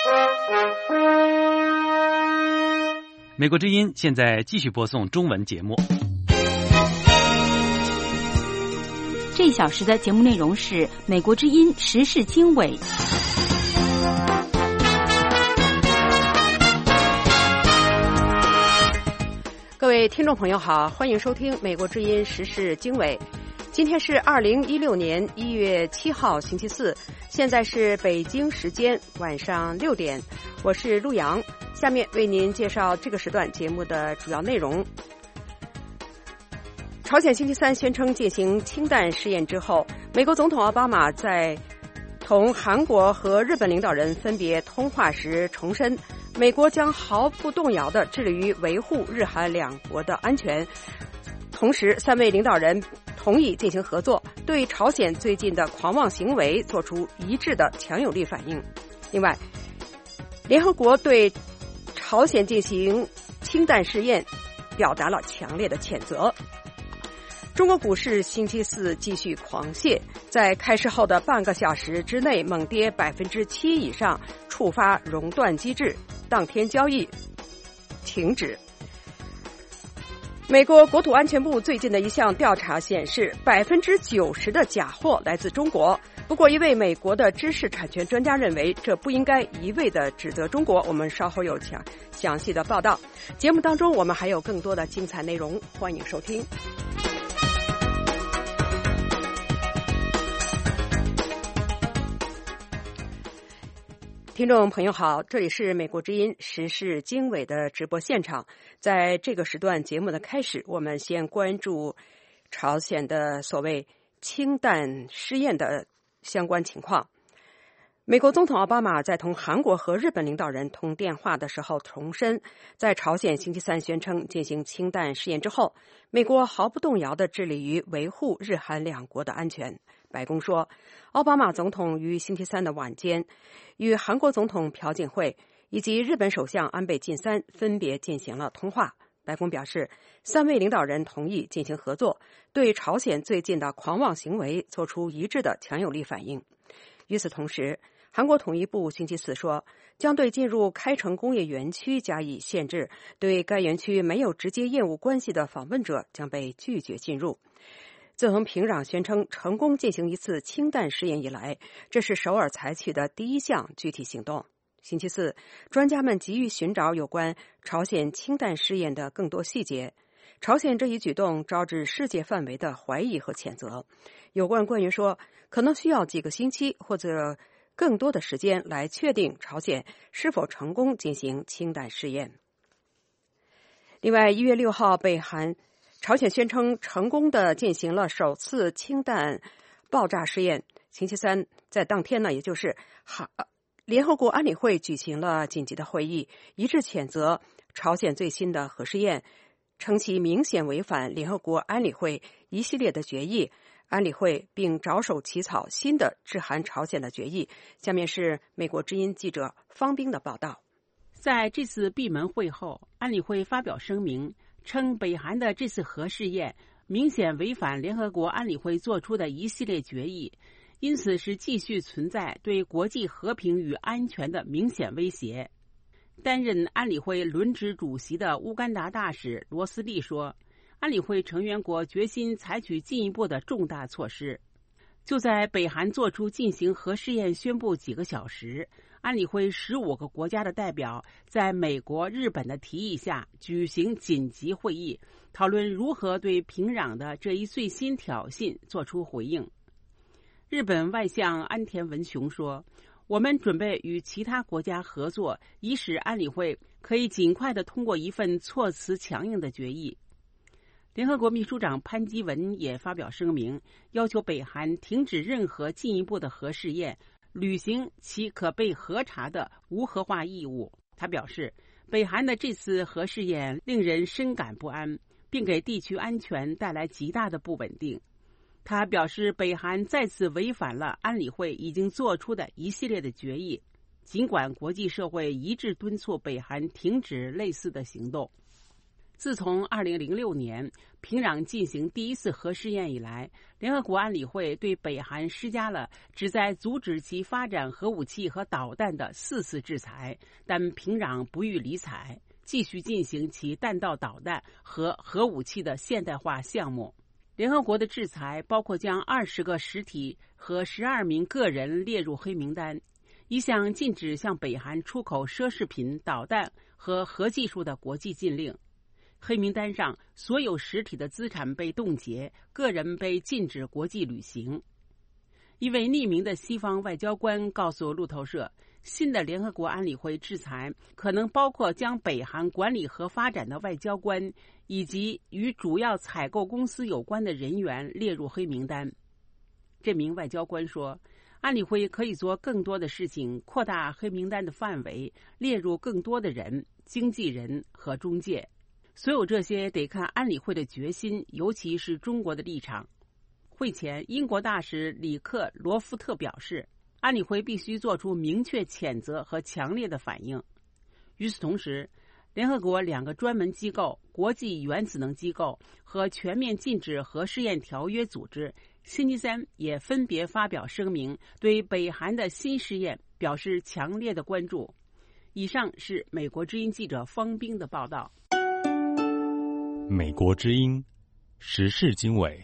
美国之音现在继续播送中文节目。 这一小时的节目内容是美国之音时事经纬。 各位听众朋友好，欢迎收听美国之音时事经纬。今天是2016年1月7号星期四，现在是北京时间晚上6点，我是陆阳，下面为您介绍这个时段节目的主要内容。朝鲜星期三宣称进行氢弹试验之后，美国总统奥巴马在同韩国和日本领导人分别通话时重申，美国将毫不动摇地致力于维护日韩两国的安全。同时，3位领导人同意进行合作，对朝鲜最近的狂妄行为做出一致的强有力反应。另外，联合国对朝鲜进行氢弹试验表达了强烈的谴责。中国股市星期四继续狂泻，在开市后的半个小时之内猛跌7%以上，触发熔断机制，当天交易停止。美国国土安全部最近的一项调查显示，90%的假货来自中国。不过，一位美国的知识产权专家认为，这不应该一味地指责中国。我们稍后有详细的报道。节目当中，我们还有更多的精彩内容，欢迎收听。听众朋友好，这里是美国之音时事经纬的直播现场。在这个时段节目的开始，我们先关注朝鲜的所谓氢弹试验的相关情况。美国总统奥巴马在同韩国和日本领导人通电话的时候重申，在朝鲜星期三宣称进行氢弹试验之后，美国毫不动摇地致力于维护日韩两国的安全。白宫说，奥巴马总统于星期三的晚间与韩国总统朴槿惠以及日本首相安倍晋三分别进行了通话。白宫表示，3位领导人同意进行合作，对朝鲜最近的狂妄行为做出一致的强有力反应。与此同时，韩国统一部星期四说，将对进入开城工业园区加以限制，对该园区没有直接业务关系的访问者将被拒绝进入。自从平壤宣称成功进行一次氢弹试验以来，这是首尔采取的第一项具体行动。星期四，专家们急于寻找有关朝鲜氢弹试验的更多细节。朝鲜这一举动招致世界范围的怀疑和谴责。有关官员说，可能需要几个星期或者更多的时间来确定朝鲜是否成功进行氢弹试验。另外，1月6号，朝鲜宣称成功地进行了首次氢弹爆炸试验。星期三，在当天呢，也就是联合国安理会举行了紧急的会议，一致谴责朝鲜最新的核试验，称其明显违反联合国安理会一系列的决议。安理会并着手起草新的致函朝鲜的决议。下面是美国之音记者方冰的报道。 在这次闭门会后，安理会发表声明，称北韩的这次核试验明显违反联合国安理会做出的一系列决议，因此是继续存在对国际和平与安全的明显威胁。担任安理会轮值主席的乌干达大使罗斯利说，安理会成员国决心采取进一步的重大措施。就在北韩做出进行核试验宣布几个小时，安理会15个国家的代表在美国、日本的提议下举行紧急会议，讨论如何对平壤的这一最新挑衅做出回应。日本外相安田文雄说，我们准备与其他国家合作，以使安理会可以尽快地通过一份措辞强硬的决议。联合国秘书长潘基文也发表声明，要求北韩停止任何进一步的核试验，履行其可被核查的无核化义务。他表示，北韩的这次核试验令人深感不安，并给地区安全带来极大的不稳定。他表示，北韩再次违反了安理会已经做出的一系列的决议，尽管国际社会一致敦促北韩停止类似的行动。 自从2006年平壤进行第一次核试验以来，联合国安理会对北韩施加了旨在阻止其发展核武器和导弹的4次制裁，但平壤不予理睬，继续进行其弹道导弹和核武器的现代化项目。联合国的制裁包括将20个实体和12名个人列入黑名单，一项禁止向北韩出口奢侈品、导弹和核技术的国际禁令。黑名单上所有实体的资产被冻结，个人被禁止国际旅行。一位匿名的西方外交官告诉路透社，新的联合国安理会制裁可能包括将北韩管理核发展的外交官以及与主要采购公司有关的人员列入黑名单。这名外交官说，安理会可以做更多的事情，扩大黑名单的范围，列入更多的人、经纪人和中介。所有这些得看安理会的决心，尤其是中国的立场。会前，英国大使里克·罗夫特表示，安理会必须做出明确谴责和强烈的反应。与此同时，联合国2个专门机构国际原子能机构和全面禁止核试验条约组织星期三也分别发表声明，对北韩的新试验表示强烈的关注。以上是美国之音记者方冰的报道。 美国之音时事经纬。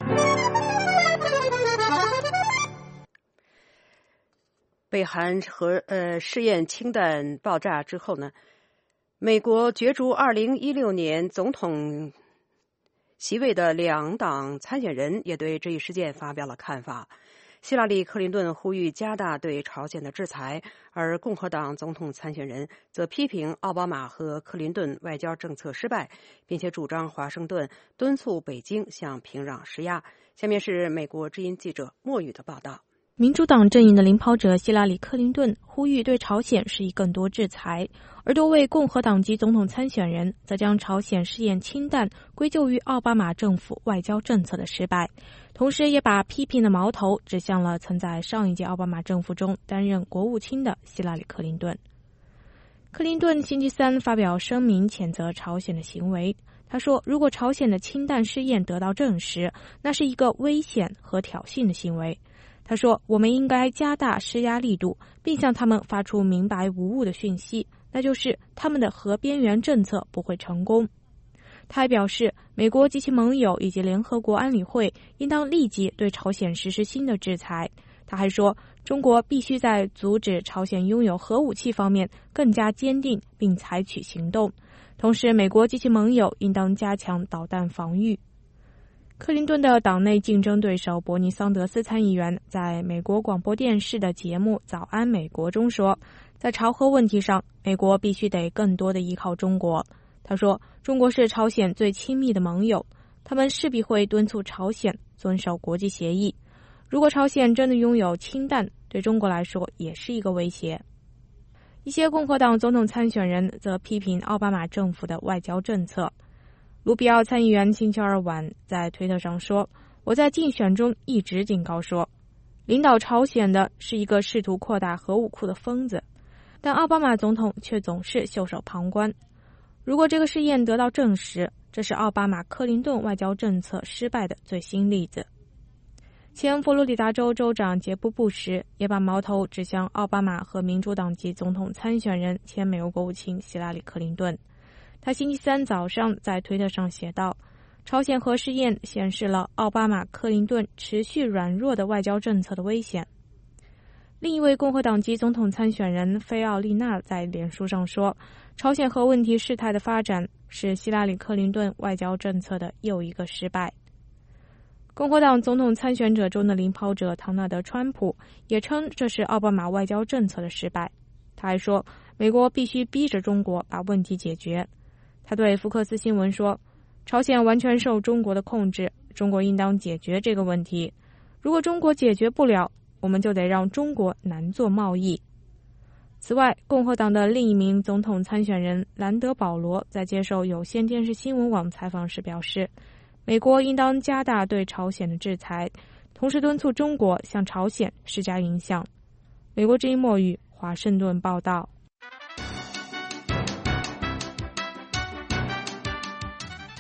北韩试验氢弹爆炸之后呢，美国角逐2016年总统席位的2党参选人也对这一事件发表了看法。希拉里·克林顿呼吁加大对朝鲜的制裁，而共和党总统参选人则批评奥巴马和克林顿外交政策失败，并且主张华盛顿敦促北京向平壤施压。下面是美国之音记者莫宇的报道。 民主党阵营的领跑者希拉里·克林顿呼吁对朝鲜施以更多制裁，而多位共和党籍总统参选人则将朝鲜试验氢弹归咎于奥巴马政府外交政策的失败，同时也把批评的矛头指向了曾在上一届奥巴马政府中担任国务卿的希拉里·克林顿。克林顿星期三发表声明谴责朝鲜的行为，他说，如果朝鲜的氢弹试验得到证实，那是一个危险和挑衅的行为。他说，我们应该加大施压力度，并向他们发出明白无误的讯息，那就是他们的核边缘政策不会成功。他还表示，美国及其盟友以及联合国安理会应当立即对朝鲜实施新的制裁。他还说，中国必须在阻止朝鲜拥有核武器方面更加坚定并采取行动，同时美国及其盟友应当加强导弹防御。克林顿的党内竞争对手伯尼桑德斯参议员在美国广播电视的节目《早安美国》中说，在朝核问题上，美国必须得更多的依靠中国。他说，中国是朝鲜最亲密的盟友，他们势必会敦促朝鲜遵守国际协议。如果朝鲜真的拥有氢弹，对中国来说也是一个威胁。一些共和党总统参选人则批评奥巴马政府的外交政策。卢比奥参议员星期二晚在推特上说，我在竞选中一直警告说，领导朝鲜的是一个试图扩大核武库的疯子，但奥巴马总统却总是袖手旁观。如果这个试验得到证实，这是奥巴马克林顿外交政策失败的最新例子。前佛罗里达州州长杰布·布什也把矛头指向奥巴马和民主党籍总统参选人前美国国务卿希拉里·克林顿。他星期三早上在推特上写道，朝鲜核试验显示了奥巴马克林顿持续软弱的外交政策的危险。另一位共和党籍总统参选人菲奥丽娜在脸书上说，朝鲜核问题事态的发展是希拉里·克林顿外交政策的又一个失败。共和党总统参选者中的领跑者唐纳德·川普也称这是奥巴马外交政策的失败。他还说，美国必须逼着中国把问题解决。他对福克斯新闻说，朝鲜完全受中国的控制，中国应当解决这个问题。如果中国解决不了，我们就得让中国难做贸易。此外，共和党的另一名总统参选人兰德·保罗在接受有线电视新闻网采访时表示，美国应当加大对朝鲜的制裁，同时敦促中国向朝鲜施加影响。美国之音莫语，华盛顿报道。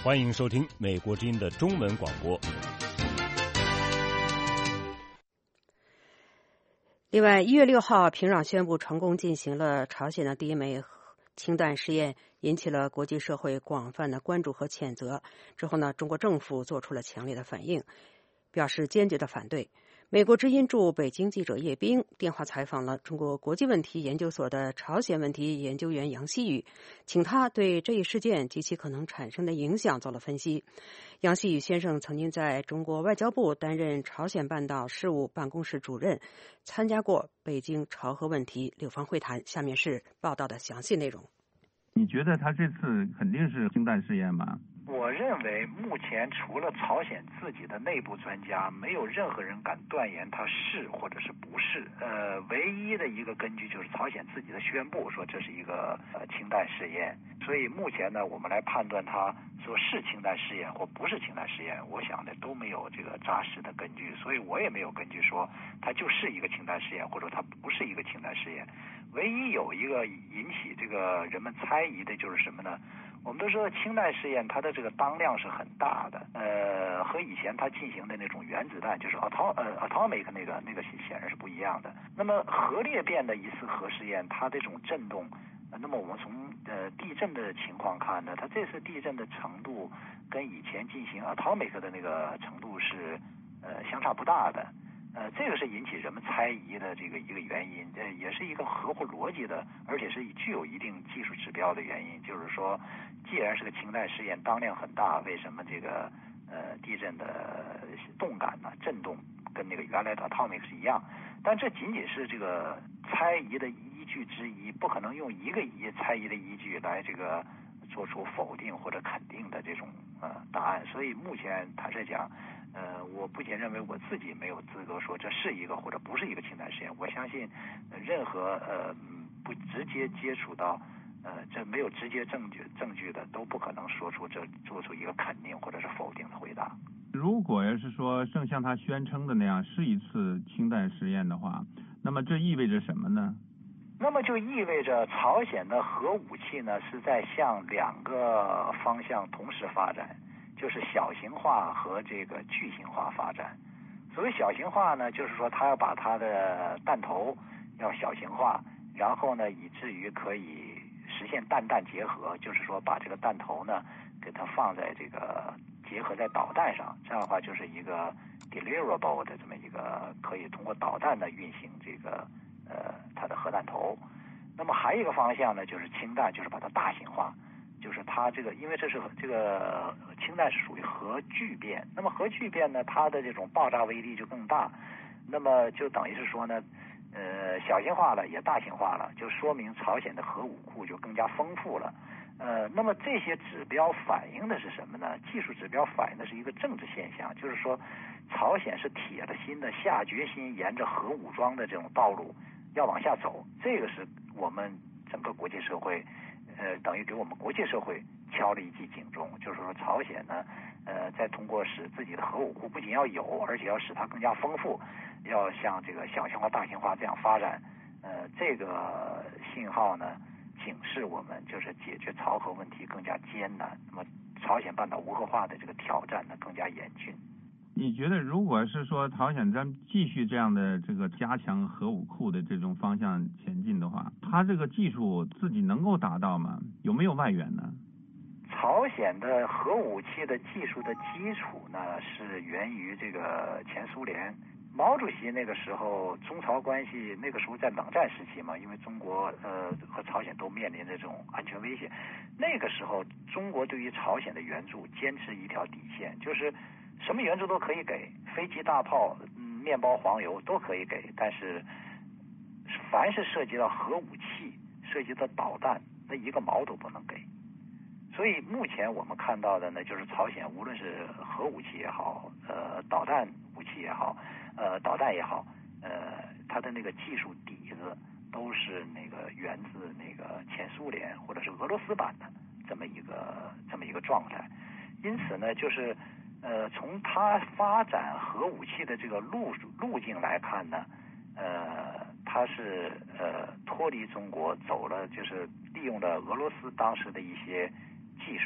欢迎收听美国之音的中文广播。 另外，1月6号，平壤宣布成功进行了朝鲜的第一枚氢弹试验，引起了国际社会广泛的关注和谴责。之后呢，中国政府做出了强烈的反应，表示坚决的反对。美国之音驻北京记者叶冰电话采访了中国国际问题研究所的朝鲜问题研究员杨希宇，请他对这一事件及其可能产生的影响做了分析。杨希宇先生曾经在中国外交部担任朝鲜半岛事务办公室主任，参加过北京朝核问题六方会谈。下面是报道的详细内容。 你觉得他这次肯定是氢弹试验吗？ 我认为目前除了朝鲜自己的内部专家，没有任何人敢断言它是或者是不是。唯一的一个根据就是朝鲜自己的宣布说这是一个氢弹试验。所以目前呢，我们来判断它说是氢弹试验或不是氢弹试验，我想呢都没有这个扎实的根据，所以我也没有根据说它就是一个氢弹试验或者它不是一个氢弹试验。唯一有一个引起这个人们猜疑的就是什么呢？我们都说氢弹试验它的这个当量是很大的，和以前它进行的那种原子弹就是 atomic 那个显然是不一样的。那么核裂变的一次核试验，它这种震动，那么我们从地震的情况看呢，它这次地震的程度跟以前进行 atomic 的那个程度是相差不大的。这个是引起人们猜疑的这个一个原因，也是一个合乎逻辑的，而且是具有一定技术指标的原因。就是说，既然是个氢弹试验，当量很大，为什么这个地震的动感呢、震动跟那个原来的 atomic 是一样？但这仅仅是这个猜疑的依据之一，不可能用一个猜疑的依据来这个做出否定或者肯定的这种答案。所以目前坦率讲，我不仅认为我自己没有资格说这是一个或者不是一个氢弹试验，我相信任何不直接接触到这没有直接证据的都不可能说出这做出一个肯定或者是否定的回答。 如果要是说正像他宣称的那样是一次氢弹试验的话，那么这意味着什么呢？ 那么就意味着朝鲜的核武器呢是在向两个方向同时发展，就是小型化和这个巨型化发展。所谓小型化呢，就是说它要把它的弹头要小型化，然后呢以至于可以实现弹结合，就是说把这个弹头呢给它放在这个结合在导弹上，这样的话就是一个 deliverable 的这么一个可以通过导弹的运行这个它的核弹头。那么还有一个方向呢，就是氢弹，就是把它大型化，就是它这个因为这是这个氢弹是属于核聚变，那么核聚变呢，它的这种爆炸威力就更大，那么就等于是说呢小型化了也大型化了，就说明朝鲜的核武库就更加丰富了。那么这些指标反映的是什么呢？技术指标反映的是一个政治现象，就是说朝鲜是铁了心的下决心沿着核武装的这种道路要往下走，这个是我们整个国际社会等于给我们国际社会敲了一记警钟，就是说朝鲜呢在通过使自己的核武库不仅要有，而且要使它更加丰富，要向这个小型化大型化这样发展。这个信号呢警示我们，就是解决朝核问题更加艰难，那么朝鲜半岛无核化的这个挑战呢更加严峻。 你觉得如果是说朝鲜咱继续这样的这个加强核武库的这种方向前进的话，它这个技术自己能够达到吗？有没有外援呢？ 朝鲜的核武器的技术的基础呢是源于这个前苏联。毛主席那个时候中朝关系那个时候在冷战时期嘛，因为中国和朝鲜都面临这种安全威胁，那个时候中国对于朝鲜的援助坚持一条底线，就是什么援助都可以给，飞机大炮面包黄油都可以给，但是凡是涉及到核武器涉及到导弹，那一个毛都不能给。所以目前我们看到的呢，就是朝鲜无论是核武器也好，导弹武器也好，导弹也好，它的那个技术底子都是那个源自那个前苏联或者是俄罗斯版的这么一个状态。因此呢，就是从它发展核武器的这个路径来看呢，它是脱离中国走了，就是利用了俄罗斯当时的一些技术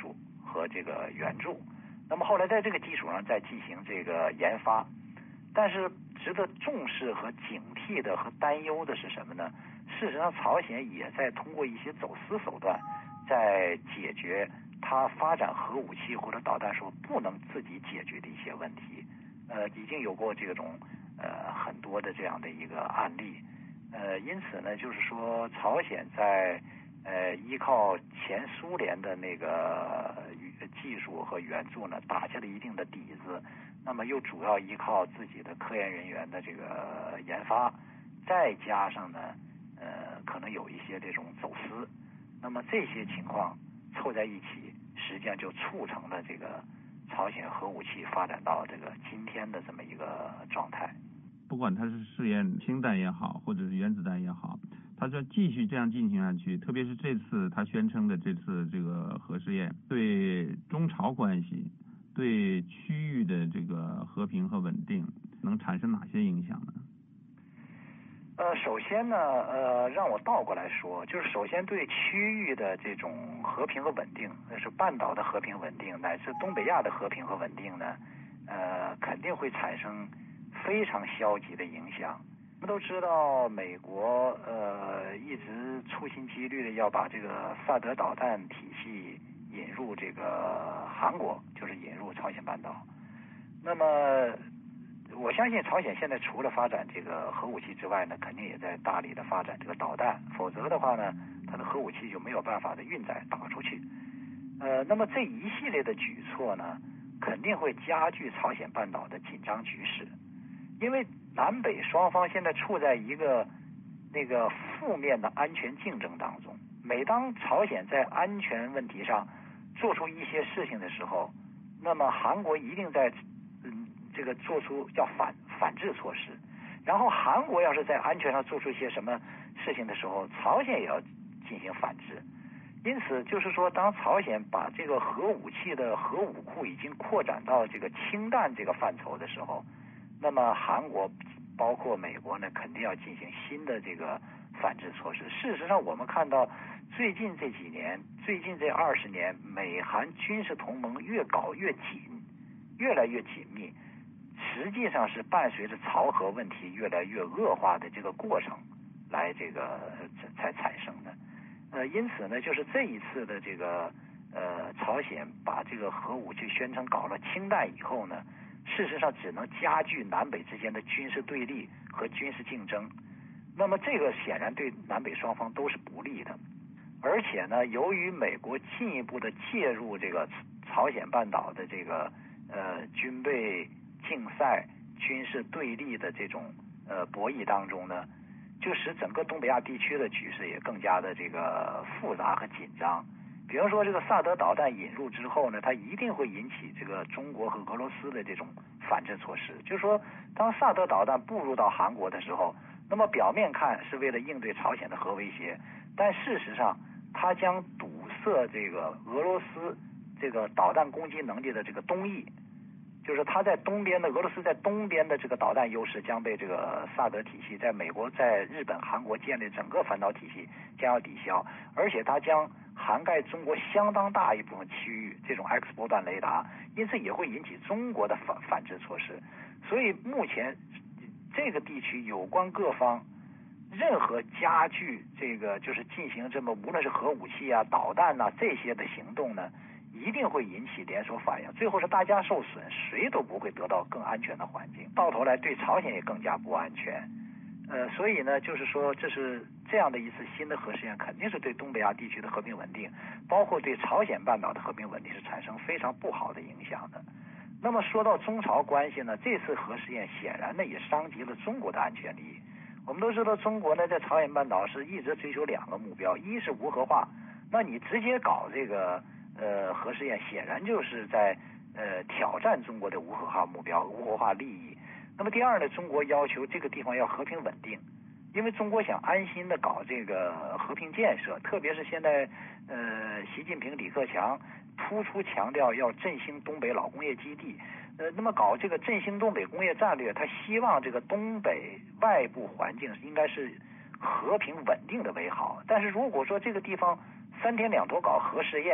和这个援助。那么后来在这个基础上再进行这个研发。但是值得重视和警惕的和担忧的是什么呢？事实上，朝鲜也在通过一些走私手段，在解决它发展核武器或者导弹时候不能自己解决的一些问题。已经有过这种很多的这样的一个案例。因此呢，就是说朝鲜在依靠前苏联的那个技术和援助呢，打下了一定的底子。那么又主要依靠自己的科研人员的这个研发，再加上呢，可能有一些这种走私，那么这些情况凑在一起，实际上就促成了这个朝鲜核武器发展到这个今天的这么一个状态。 不管它是试验氢弹也好，或者是原子弹也好，它就继续这样进行下去。特别是这次他宣称的这次这个核试验，对中朝关系，对区域的这个和平和稳定能产生哪些影响呢？ 首先呢，让我倒过来说，就是首先对区域的这种和平和稳定，是半岛的和平稳定，乃至东北亚的和平和稳定呢，肯定会产生非常消极的影响。我们都知道，美国一直处心积虑的要把这个萨德导弹体系引入这个韩国，就是引入朝鲜半岛。那么我相信朝鲜现在除了发展这个核武器之外呢，肯定也在大力的发展这个导弹，否则的话呢，它的核武器就没有办法的运载打出去。那么这一系列的举措呢，肯定会加剧朝鲜半岛的紧张局势，因为南北双方现在处在一个那个负面的安全竞争当中。每当朝鲜在安全问题上做出一些事情的时候，那么韩国一定在这个做出叫反制措施，然后韩国要是在安全上做出一些什么事情的时候，朝鲜也要进行反制。因此就是说，当朝鲜把这个核武器的核武库已经扩展到这个氢弹这个范畴的时候，那么韩国包括美国呢，肯定要进行新的这个反制措施。事实上我们看到最近这几年，最近这20年，美韩军事同盟越搞越紧，越来越紧密，实际上是伴随着朝核问题越来越恶化的这个过程来这个才产生的。因此呢，就是这一次的这个朝鲜把这个核武器宣称搞了氢弹以后呢，事实上只能加剧南北之间的军事对立和军事竞争。那么这个显然对南北双方都是不利的。而且呢，由于美国进一步的介入这个朝鲜半岛的这个军备竞赛、军事对立的这种博弈当中呢，就使整个东北亚地区的局势也更加的这个复杂和紧张。比如说这个萨德导弹引入之后呢，它一定会引起这个中国和俄罗斯的这种反制措施。就是说，当萨德导弹步入到韩国的时候，那么表面看是为了应对朝鲜的核威胁，但事实上它将堵塞这个俄罗斯这个导弹攻击能力的这个东翼。就是它在东边的俄罗斯在东边的这个导弹优势将被这个萨德体系在美国、在日本、韩国建立整个反导体系将要抵消，而且它将涵盖中国相当大一部分区域这种 X 波段雷达，因此也会引起中国的反制措施。所以目前这个地区有关各方任何加剧这个就是进行这么无论是核武器啊、导弹啊这些的行动呢，一定会引起连锁反应，最后是大家受损，谁都不会得到更安全的环境，到头来对朝鲜也更加不安全。所以呢，就是说这是这样的一次新的核试验，肯定是对东北亚地区的和平稳定，包括对朝鲜半岛的和平稳定是产生非常不好的影响的。那么说到中朝关系呢，这次核试验显然呢也伤及了中国的安全利益。我们都知道中国呢在朝鲜半岛是一直追求2个目标，一是无核化，那你直接搞这个核试验显然就是在挑战中国的无核化目标、无核化利益。那么第二呢，中国要求这个地方要和平稳定，因为中国想安心的搞这个和平建设，特别是现在习近平、李克强突出强调要振兴东北老工业基地，那么搞这个振兴东北工业战略，他希望这个东北外部环境应该是和平稳定的为好。但是如果说这个地方3天2头搞核试验，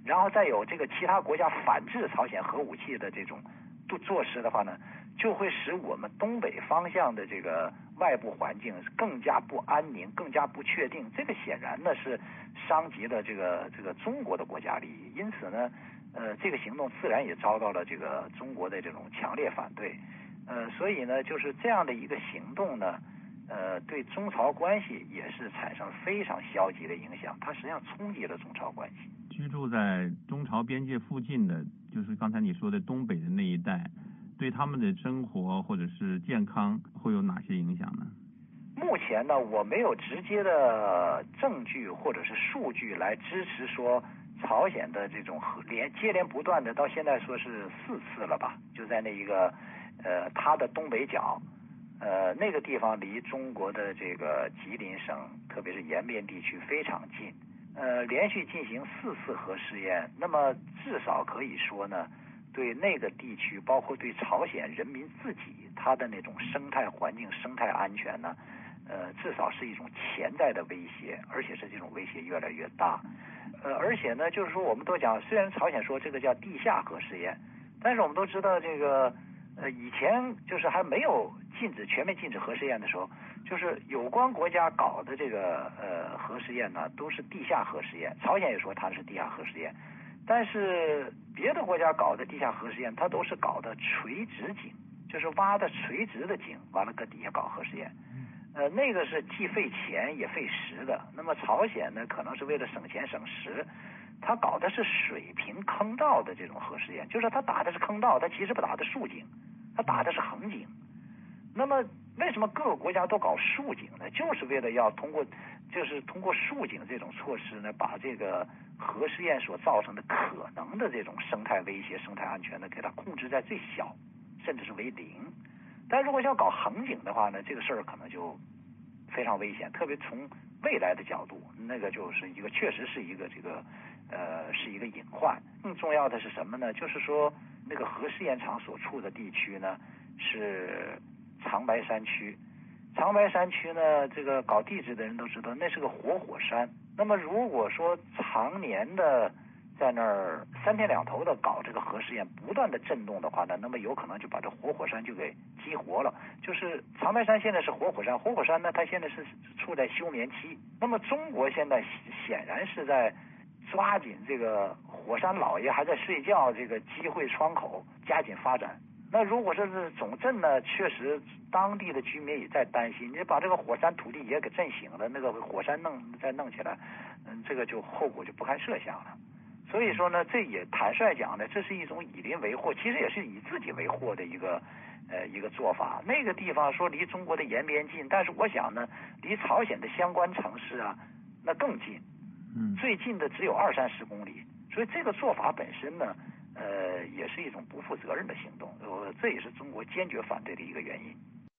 然后再有这个其他国家反制朝鲜核武器的这种措施的话呢，就会使我们东北方向的这个外部环境更加不安宁，更加不确定。这个显然呢是伤及了这个中国的国家利益，因此呢，这个行动自然也遭到了这个中国的这种强烈反对。所以呢，就是这样的一个行动呢，对中朝关系也是产生非常消极的影响，它实际上冲击了中朝关系。 居住在中朝边界附近的，就是刚才你说的东北的那一带，对他们的生活或者是健康会有哪些影响呢？ 目前呢，我没有直接的证据或者是数据来支持说朝鲜的这种接连不断的，到现在说是4次了吧，就在那一个它的东北角，那个地方离中国的这个吉林省，特别是延边地区非常近，连续进行4次核试验，那么至少可以说呢，对那个地区，包括对朝鲜人民自己，他的那种生态环境、生态安全呢，至少是一种潜在的威胁，而且是这种威胁越来越大。而且呢，就是说我们都讲，虽然朝鲜说这个叫地下核试验，但是我们都知道这个以前就是还没有全面禁止核试验的时候，就是有关国家搞的这个核试验呢，都是地下核试验。朝鲜也说它是地下核试验，但是别的国家搞的地下核试验，它都是搞的垂直井，就是挖的垂直的井，完了搁底下搞核试验。那个是既费钱也费时的。那么朝鲜呢，可能是为了省钱省时，他搞的是水平坑道的这种核试验，就是他打的是坑道，他其实不打的竖井，他打的是横井。那么为什么各个国家都搞竖井呢？就是为了要通过竖井这种措施呢，把这个核试验所造成的可能的这种生态威胁、生态安全呢，给它控制在最小，甚至是为0。但如果要搞横井的话呢，这个事儿可能就非常危险，特别从未来的角度，那个就是确实是一个是一个隐患。更重要的是什么呢？就是说那个核试验场所处的地区呢是长白山区。长白山区呢，这个搞地质的人都知道，那是个活火山。那么如果说常年的在那儿3天2头的搞这个核试验，不断的震动的话呢，那么有可能就把这活火山就给激活了。就是长白山现在是活火山，活火山呢，它现在是处在休眠期。那么中国现在显然是在抓紧这个火山老爷还在睡觉这个机会窗口，加紧发展。那如果说是总震呢，确实当地的居民也在担心，你把这个火山土地也给震醒了，那个火山再弄起来，这个就后果就不堪设想了。所以说呢，这也坦率讲呢，这是一种以邻为壑，其实也是以自己为祸的一个做法。那个地方说离中国的延边近，但是我想呢，离朝鲜的相关城市啊，那更近，最近的只有20-30公里。所以这个做法本身呢，也是一种不负责任的行动，这也是中国坚决反对的一个原因。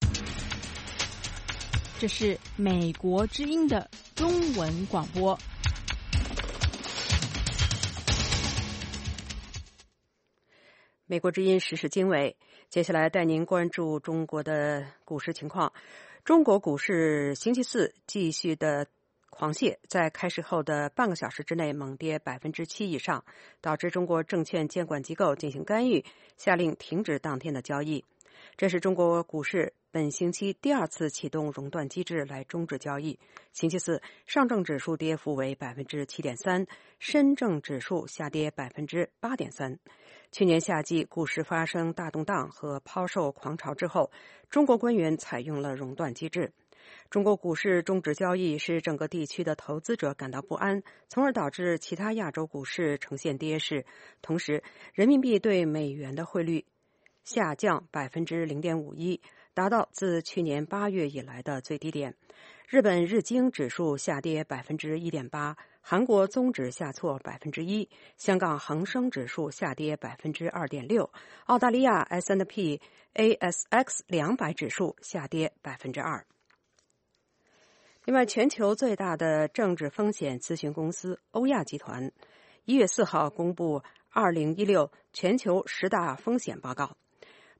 这是美国之音的中文广播。 美国之音时事经纬，接下来带您关注中国的股市情况。中国股市星期四继续的狂泻，在开市后的半个小时之内猛跌7%以上，导致中国证券监管机构进行干预，下令停止当天的交易。这是中国股市本星期第2次启动熔断机制来终止交易。星期四，上证指数跌幅为7.3%，深证指数下跌8.3%。去年夏季股市发生大动荡和抛售狂潮之后，中国官员采用了熔断机制。中国股市终止交易使整个地区的投资者感到不安，从而导致其他亚洲股市呈现跌势。同时，人民币对美元的汇率下降0.51%，达到自去年8月以来的最低点。日本日经指数下跌1.8%，韩国综指下挫1%，香港恒生指数下跌2.6%，澳大利亚 S&P ASX 200指数下跌2%。另外，全球最大的政治风险咨询公司欧亚集团1月4号公布2016全球10大风险报告。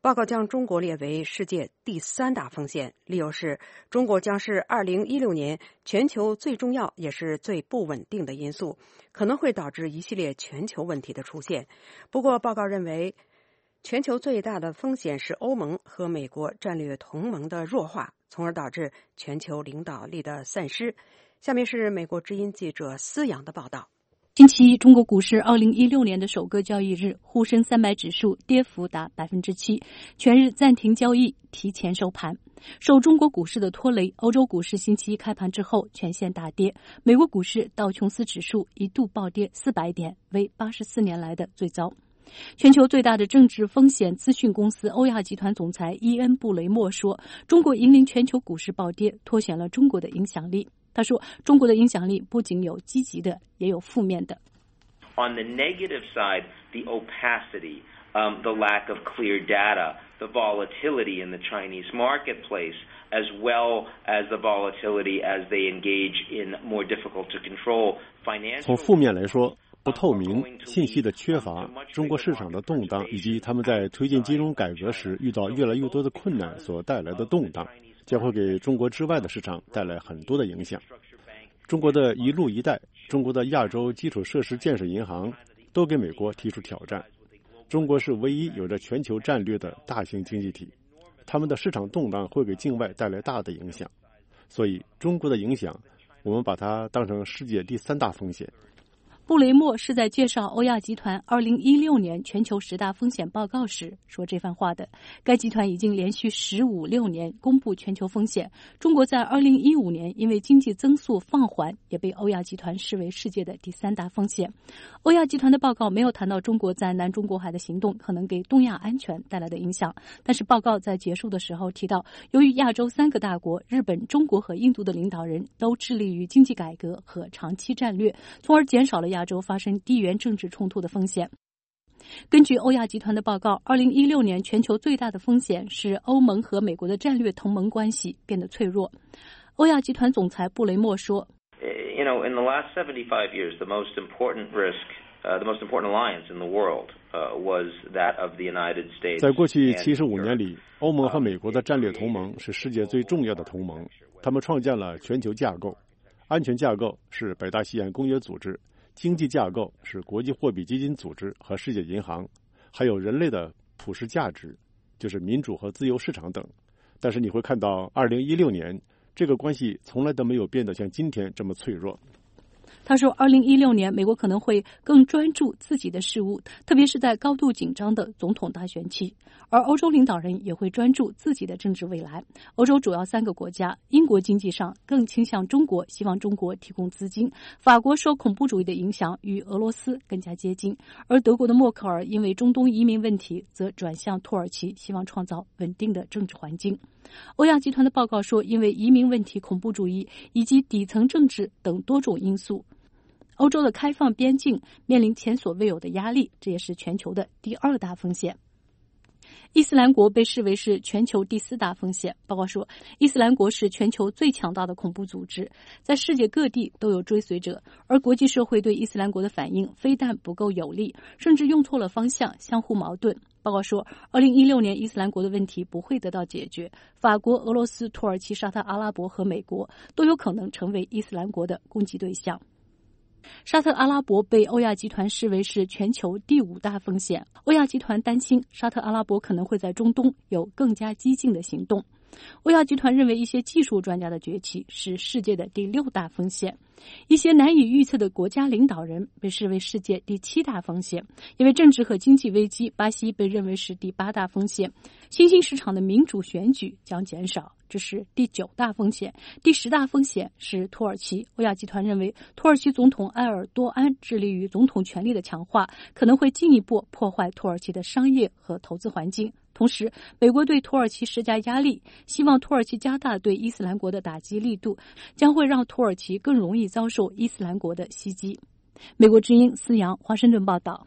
报告将中国列为世界第3大风险，理由是中国将是2016年全球最重要也是最不稳定的因素，可能会导致一系列全球问题的出现。不过报告认为，全球最大的风险是欧盟和美国战略同盟的弱化，从而导致全球领导力的散失。下面是美国之音记者思阳的报道。 星期一，中国股市2016年的首个交易日，沪深300指数跌幅达 7%， 全日暂停交易，提前收盘。受中国股市的拖累，欧洲股市星期一开盘之后全线大跌，美国股市道琼斯指数一度暴跌400点，为84年来的最糟。全球最大的政治风险咨询公司欧亚集团总裁伊恩·布雷默说，中国引领全球股市暴跌，凸显了中国的影响力。他说，中国的影响力不仅有积极的，也有负面的。 On the negative side, the opacity, the lack of clear data, the volatility in the Chinese marketplace, as well as the volatility as they engage in more difficult to control financial. 从负面来说，不透明、信息的缺乏、中国市场的动荡，以及他们在推进金融改革时遇到越来越多的困难所带来的动荡，将会给中国之外的市场带来很多的影响。中国的一路一带，中国的亚洲基础设施建设银行都给美国提出挑战。中国是唯一有着全球战略的大型经济体，他们的市场动荡会给境外带来大的影响，所以中国的影响，我们把它当成世界第3大风险。 布雷默是在介绍欧亚集团2016年全球10大风险报告时说这番话的。该集团已经连续15-16年公布全球风险。中国在2015年因为经济增速放缓，也被欧亚集团视为世界的第3大风险。欧亚集团的报告没有谈到中国在南中国海的行动可能给东亚安全带来的影响，但是报告在结束的时候提到，由于亚洲3个大国日本、中国和印度的领导人都致力于经济改革和长期战略，从而减少了亚洲发生地缘政治冲突的风险。根据欧亚集团的报告，2016年全球最大的风险是欧盟和美国的战略同盟关系变得脆弱。欧亚集团总裁布雷默说 in the last 75 years, the most important risk, the most important alliance in the world was that of the United States. 在过去75年里，欧盟和美国的战略同盟是世界最重要的同盟，他们创建了全球架构。安全架构是北大西洋公约组织，经济架构是国际货币基金组织和世界银行，还有人类的普世价值，就是民主和自由市场等。但是你会看到2016年这个关系从来都没有变得像今天这么脆弱。 他说2016年美国可能会更专注自己的事务，特别是在高度紧张的总统大选期，而欧洲领导人也会专注自己的政治未来。欧洲主要3个国家，英国经济上更倾向中国，希望中国提供资金，法国受恐怖主义的影响与俄罗斯更加接近，而德国的默克尔因为中东移民问题则转向土耳其，希望创造稳定的政治环境。欧亚集团的报告说，因为移民问题、恐怖主义以及底层政治等多种因素，欧洲的开放边境面临前所未有的压力，这也是全球的第2大风险。伊斯兰国被视为是全球第4大风险。报告说，伊斯兰国是全球最强大的恐怖组织，在世界各地都有追随者，而国际社会对伊斯兰国的反应非但不够有力，甚至用错了方向，相互矛盾。报告说，2016年伊斯兰国的问题不会得到解决，法国、俄罗斯、土耳其、沙特阿拉伯和美国都有可能成为伊斯兰国的攻击对象。沙特阿拉伯被欧亚集团视为是全球第5大风险。欧亚集团担心沙特阿拉伯可能会在中东有更加激进的行动。欧亚集团认为一些技术专家的崛起是世界的第6大风险。一些难以预测的国家领导人被视为世界第7大风险。因为政治和经济危机，巴西被认为是第8大风险。新兴市场的民主选举将减少，这是第9大风险。第10大风险是土耳其。欧亚集团认为土耳其总统埃尔多安致力于总统权力的强化，可能会进一步破坏土耳其的商业和投资环境。同时，美国对土耳其施加压力，希望土耳其加大对伊斯兰国的打击力度，将会让土耳其更容易遭受伊斯兰国的袭击。美国之音思阳，华盛顿报道。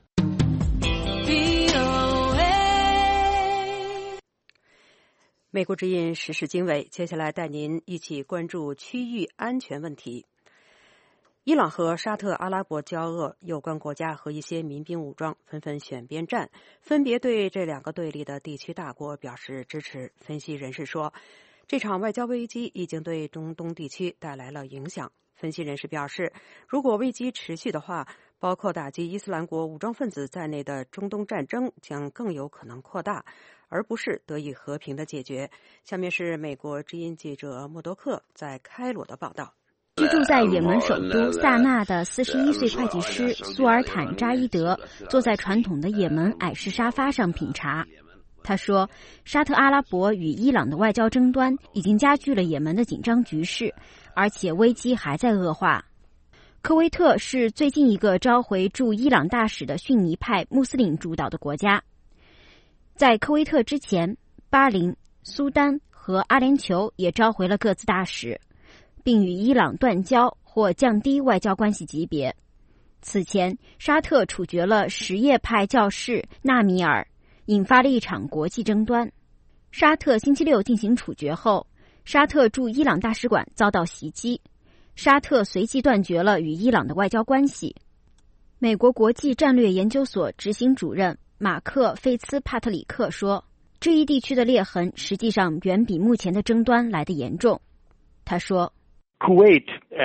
美国之音时事经纬，接下来带您一起关注区域安全问题。 伊朗和沙特阿拉伯交恶，有关国家和一些民兵武装纷纷选边站，分别对这两个对立的地区大国表示支持。分析人士说，这场外交危机已经对中东地区带来了影响。分析人士表示，如果危机持续的话，包括打击伊斯兰国武装分子在内的中东战争将更有可能扩大，而不是得以和平的解决。下面是美国之音记者默多克在开罗的报道。 居住在也门首都萨那的41岁会计师苏尔坦扎伊德坐在传统的也门矮式沙发上品茶。他说，沙特阿拉伯与伊朗的外交争端已经加剧了也门的紧张局势，而且危机还在恶化。科威特是最近一个召回驻伊朗大使的逊尼派穆斯林主导的国家。在科威特之前，巴林、苏丹和阿联酋也召回了各自大使，并与伊朗断交或降低外交关系级别。此前，沙特处决了什叶派教士纳米尔，引发了一场国际争端。沙特星期六进行处决后，沙特驻伊朗大使馆遭到袭击，沙特随即断绝了与伊朗的外交关系。美国国际战略研究所执行主任马克·费茨帕特里克说，这一地区的裂痕实际上远比目前的争端来得严重。他说， 科威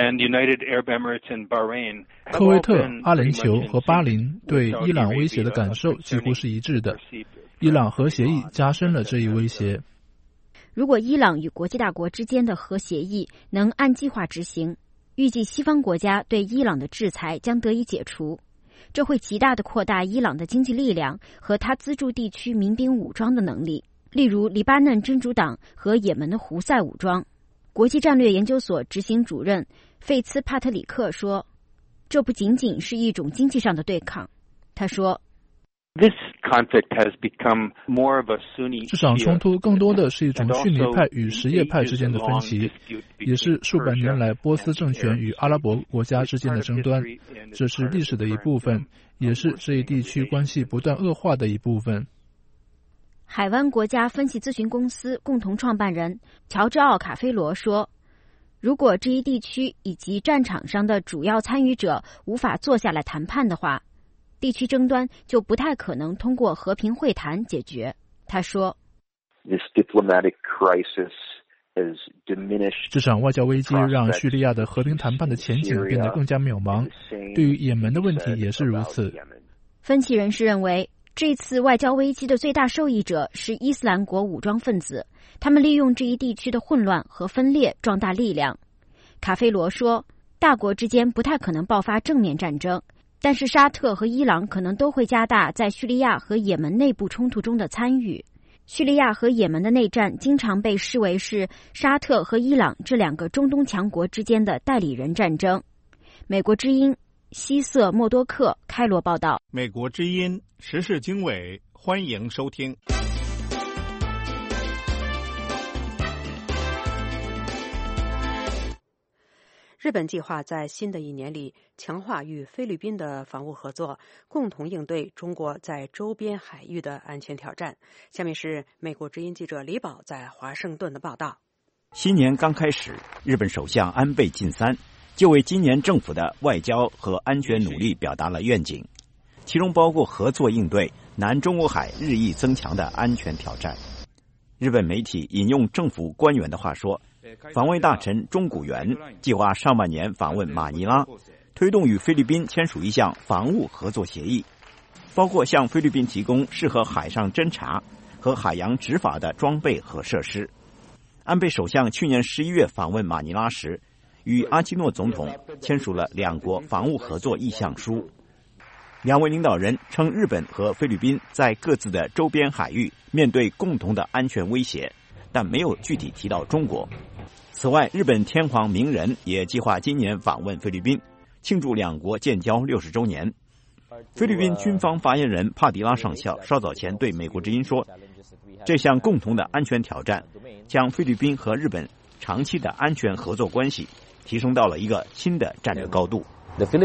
特、阿联酋和巴林对伊朗威胁的感受几乎是一致的。伊朗核协议加深了这一威胁。 如果伊朗与国际大国之间的核协议能按计划执行，预计西方国家对伊朗的制裁将得以解除，这会极大地扩大伊朗的经济力量和他资助地区民兵武装的能力，例如黎巴嫩真主党和也门的胡塞武装。国际战略研究所执行主任费茨帕特里克说，这不仅仅是一种经济上的对抗。他说， 这场冲突更多的是一种逊尼派与什叶派之间的分歧，也是数百年来波斯政权与阿拉伯国家之间的争端。这是历史的一部分，也是这一地区关系不断恶化的一部分。 海湾国家分析咨询公司共同创办人乔治奥卡菲罗说，如果这一地区以及战场上的主要参与者无法坐下来谈判的话，地区争端就不太可能通过和平会谈解决。他说， 这场外交危机让叙利亚的和平谈判的前景变得更加渺茫，对于也门的问题也是如此。 分析人士认为，这次外交危机的最大受益者是伊斯兰国武装分子，他们利用这一地区的混乱和分裂壮大力量。卡菲罗说，大国之间不太可能爆发正面战争，但是沙特和伊朗可能都会加大在叙利亚和也门内部冲突中的参与。叙利亚和也门的内战经常被视为是沙特和伊朗这两个中东强国之间的代理人战争。美国之音希瑟·默多克开罗报道。 美国之音时事经纬，欢迎收听。 日本计划在新的一年里强化与菲律宾的防务合作，共同应对中国在周边海域的安全挑战。下面是美国之音记者李宝在华盛顿的报道。 新年刚开始，日本首相安倍晋三就为今年政府的外交和安全努力表达了愿景，其中包括合作应对南中国海日益增强的安全挑战。日本媒体引用政府官员的话说，防卫大臣中谷元计划上半年访问马尼拉，推动与菲律宾签署一项防务合作协议，包括向菲律宾提供适合海上侦察和海洋执法的装备和设施。安倍首相去年11月访问马尼拉时，与阿基诺总统签署了两国防务合作意向书。两位领导人称日本和菲律宾在各自的周边海域面对共同的安全威胁，但没有具体提到中国。此外，日本天皇明仁也计划今年访问菲律宾，庆祝两国建交60周年。菲律宾军方发言人帕迪拉上校稍早前对美国之音说，这项共同的安全挑战将菲律宾和日本长期的安全合作关系提升到了一个新的战略高度。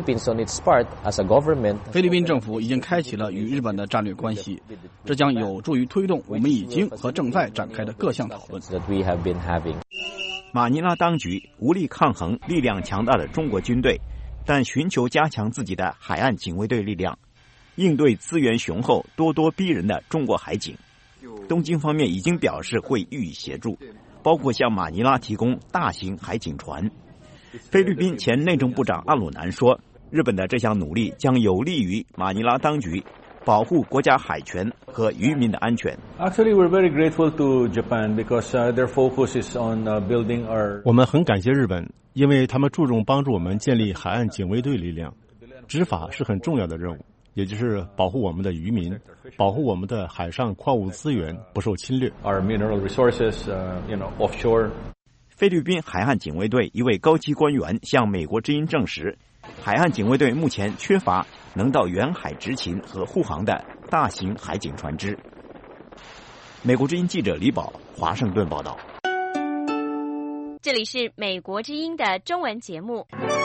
菲律宾政府已经开启了与日本的战略关系，这将有助于推动我们已经和正在展开的各项讨论。 马尼拉当局无力抗衡力量强大的中国军队， 但寻求加强自己的海岸警卫队力量，应对资源雄厚、咄咄逼人的中国海警。东京方面已经表示会予以协助，包括向马尼拉提供大型海警船。菲律宾前内政部长阿鲁南说，日本的这项努力将有利于马尼拉当局保护国家海权和渔民的安全。 Actually, we're very grateful to Japan because their focus is on building our. 我们很感谢日本，因为他们注重帮助我们建立海岸警卫队力量。执法是很重要的任务，也就是保护我们的渔民，保护我们的海上矿物资源不受侵略。 Our mineral resources, offshore. 菲律宾海岸警卫队一位高级官员向美国之音证实，海岸警卫队目前缺乏能到远海执勤和护航的大型海警船只。美国之音记者李宝，华盛顿报道。 这里是美国之音的中文节目。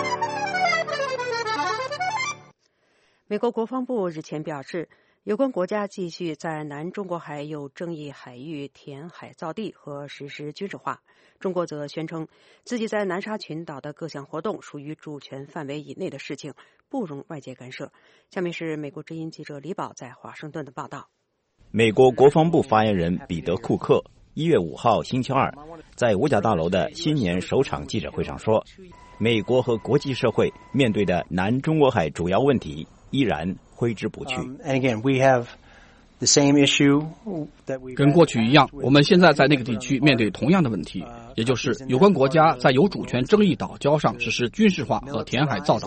美国国防部日前表示，有关国家继续在南中国海有争议海域填海造地和实施军事化。中国则宣称自己在南沙群岛的各项活动属于主权范围以内的事情，不容外界干涉。下面是美国之音记者李宝在华盛顿的报道。 美国国防部发言人彼得·库克1月5号星期二在五角大楼的新年首场记者会上说，美国和国际社会面对的南中国海主要问题依然挥之不去。 跟过去一样，我们现在在那个地区面对同样的问题，也就是有关国家在有主权争议岛礁上实施军事化和填海造岛。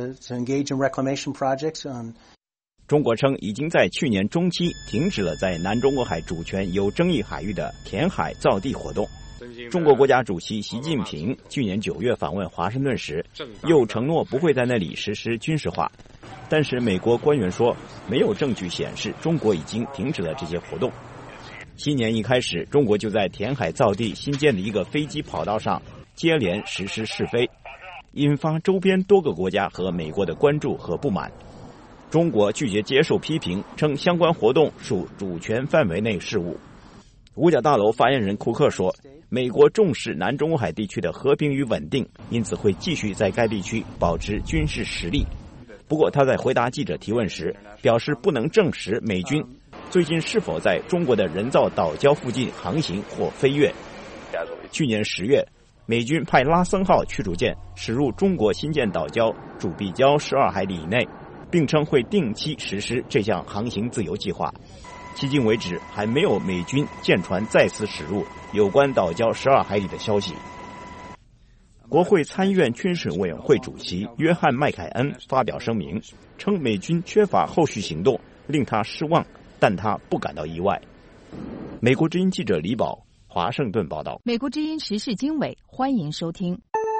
中国称已经在去年中期停止了在南中国海主权有争议海域的填海造地活动。中国国家主席习近平去年9月访问华盛顿时，又承诺不会在那里实施军事化。但是美国官员说，没有证据显示中国已经停止了这些活动。新年一开始，中国就在填海造地新建的一个飞机跑道上接连实施试飞，引发周边多个国家和美国的关注和不满。中国拒绝接受批评，称相关活动属主权范围内事务。五角大楼发言人库克说，美国重视南中国海地区的和平与稳定，因此会继续在该地区保持军事实力。不过他在回答记者提问时表示，不能证实美军最近是否在中国的人造岛礁附近航行或飞越。去年10月，美军派拉森号驱逐舰驶入中国新建岛礁主壁礁12海里以内，并称会定期实施这项航行自由计划。迄今为止，还没有美军舰船再次驶入有关岛礁12海里的消息。国会参议院军事委员会主席约翰·麦凯恩发表声明，称美军缺乏后续行动令他失望，但他不感到意外。美国之音记者李宝，华盛顿报道。 美国之音时事经纬，欢迎收听。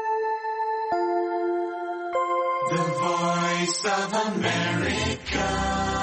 The Voice of America。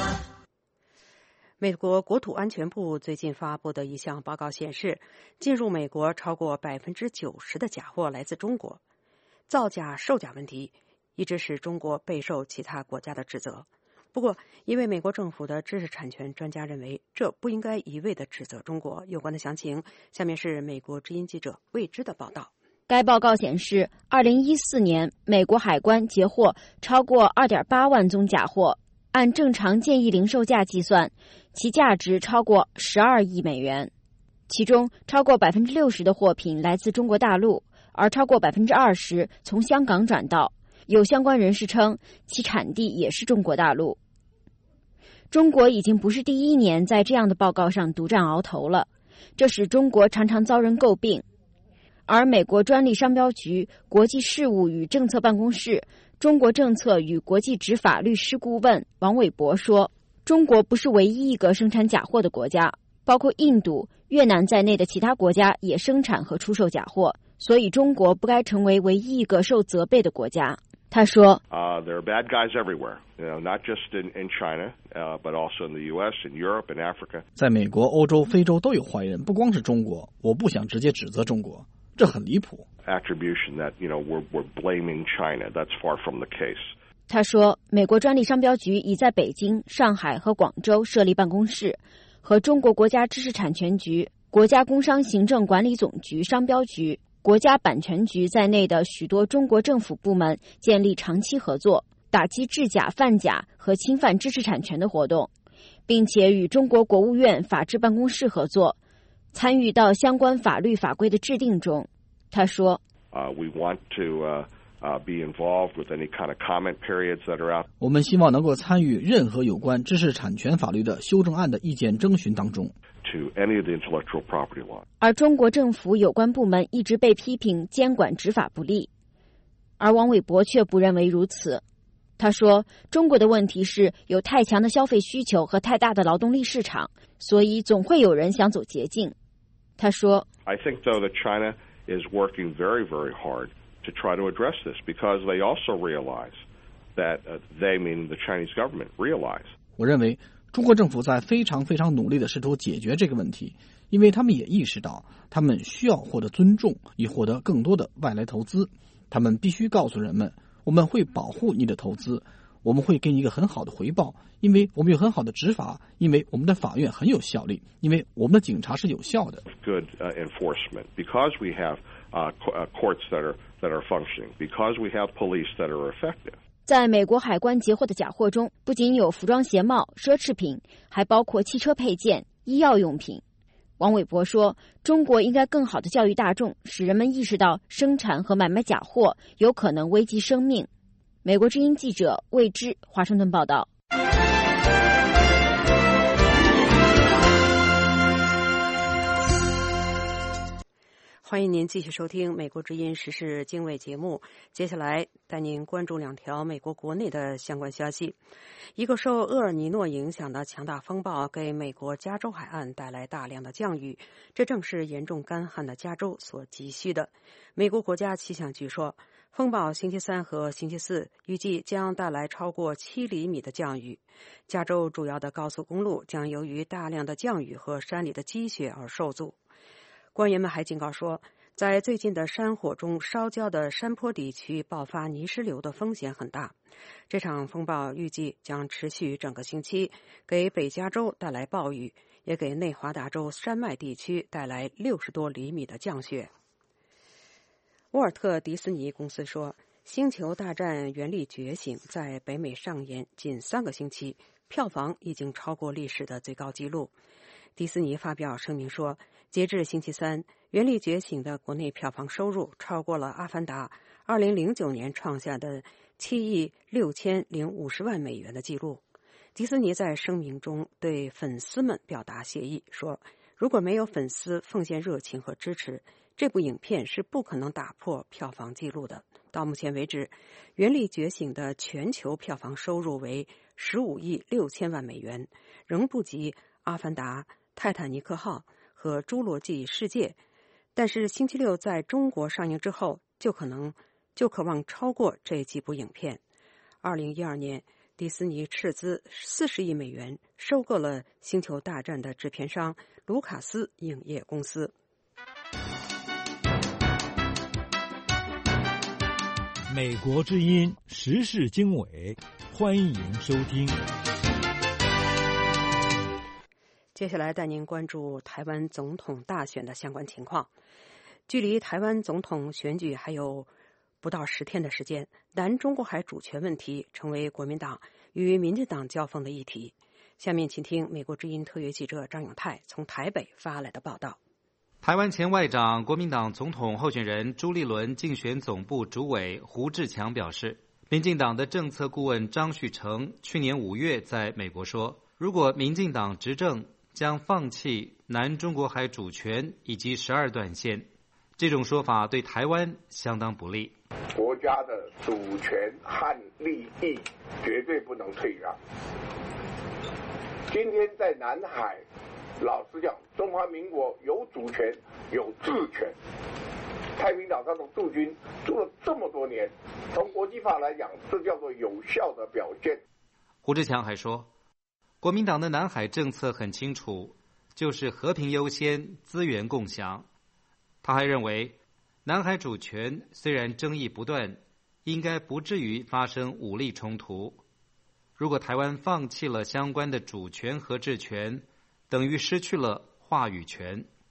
美国国土安全部最近发布的一项报告显示，进入美国超过90%的假货来自中国。造假售假问题一直使中国备受其他国家的指责。不过，一位美国政府的知识产权专家认为，这不应该一味地指责中国。有关的详情，下面是美国之音记者魏之的报道。 该报告显示，2014年美国海关截获超过2.8万宗假货，按正常建议零售价计算，其价值超过12亿美元。其中，超过60%的货品来自中国大陆，而超过20%从香港转道。有相关人士称，其产地也是中国大陆。中国已经不是第一年在这样的报告上独占鳌头了，这使中国常常遭人诟病。而美国专利商标局国际事务与政策办公室中国政策与国际执法律师顾问王伟博说，中国不是唯一一个生产假货的国家，包括印度、越南在内的其他国家也生产和出售假货，所以中国不该成为唯一一个受责备的国家。他说 there are bad guys everywhere, not just in China, but also in the US, in Europe, and Africa. 在美国、欧洲、非洲都有坏人，不光是中国。我不想直接指责中国，这很离谱。 Attribution that, we're blaming China. That's far from the case. 他说，美国专利商标局已在北京、上海和广州设立办公室，和中国国家知识产权局、国家工商行政管理总局商标局、 国家版权局在内的许多中国政府部门建立长期合作，打击制假、贩假和侵犯知识产权的活动，并且与中国国务院法制办公室合作，参与到相关法律法规的制定中。他说 ：“We want to be involved with any kind of comment periods that are out.” 我们希望能够参与任何有关知识产权法律的修正案的意见征询当中。 To any of the intellectual property law. 而中国政府有关部门一直被批评监管执法不力，而王伟博却不认为如此。他说，中国的问题是有太强的消费需求和太大的劳动力市场，所以总会有人想走捷径。他说 I think though that China is working very, very hard to try to address this because they also realize that they, meaning the Chinese government, realize. 我认为中国政府在非常非常努力地试图解决这个问题，因为他们也意识到他们需要获得尊重，以获得更多的外来投资。他们必须告诉人们，我们会保护你的投资，我们会给你一个很好的回报，因为我们有很好的执法，因为我们的法院很有效力，因为我们的警察是有效的。 Good enforcement because we have courts that are functioning, because we have police that are effective. 在美国海关截获的假货中，不仅有服装鞋帽、奢侈品，还包括汽车配件、医药用品。王伟博说，中国应该更好地教育大众，使人们意识到生产和买卖假货有可能危及生命。美国之音记者魏之，华盛顿报道。 欢迎您继续收听美国之音时事经纬节目。接下来带您关注两条美国国内的相关消息。一个受厄尔尼诺影响的强大风暴给美国加州海岸带来大量的降雨，这正是严重干旱的加州所急需的。美国国家气象局说，风暴星期三和星期四预计将带来超过7厘米的降雨。加州主要的高速公路将由于大量的降雨和山里的积雪而受阻。官员们还警告说，在最近的山火中烧焦的山坡地区爆发泥石流的风险很大。这场风暴预计将持续整个星期，给北加州带来暴雨，也给内华达州山脉地区带来60多厘米的降雪。沃尔特迪士尼公司说，星球大战原力觉醒在北美上演仅3个星期，票房已经超过历史的最高纪录。迪士尼发表声明说，截至星期三，原力觉醒的国内票房收入超过了《阿凡达》2009年创下的7亿6千050万美元的纪录。迪士尼在声明中对粉丝们表达谢意，说如果没有粉丝奉献热情和支持，这部影片是不可能打破票房纪录的。到目前为止，原力觉醒的全球票房收入为15亿6千万美元，仍不及《阿凡达》、泰坦尼克号和侏罗纪世界，但是星期六在中国上映之后，就渴望超过这几部影片。2012年，迪士尼斥资40亿美元收购了《星球大战》的制片商卢卡斯影业公司。 美国之音时事经纬，欢迎收听。 接下来带您关注台湾总统大选的相关情况。距离台湾总统选举还有不到10天的时间，南中国海主权问题成为国民党与民进党交锋的议题。下面请听美国之音特约记者张永泰从台北发来的报道。 台湾前外长、国民党总统候选人朱立伦竞选总部主委胡志强表示，民进党的政策顾问张旭成去年5月在美国说，如果民进党执政，将放弃南中国海主权以及12段线，这种说法对台湾相当不利。 国家的主权和利益绝对不能退让。今天在南海，老实讲，中华民国有主权、有治权。太平岛上的驻军驻了这么多年，从国际法来讲，这叫做有效的表现。 胡志强还说，国民党的南海政策很清楚，就是和平优先、资源共享。他还认为，南海主权虽然争议不断，应该不至于发生武力冲突。如果台湾放弃了相关的主权和治权，等于失去了话语权。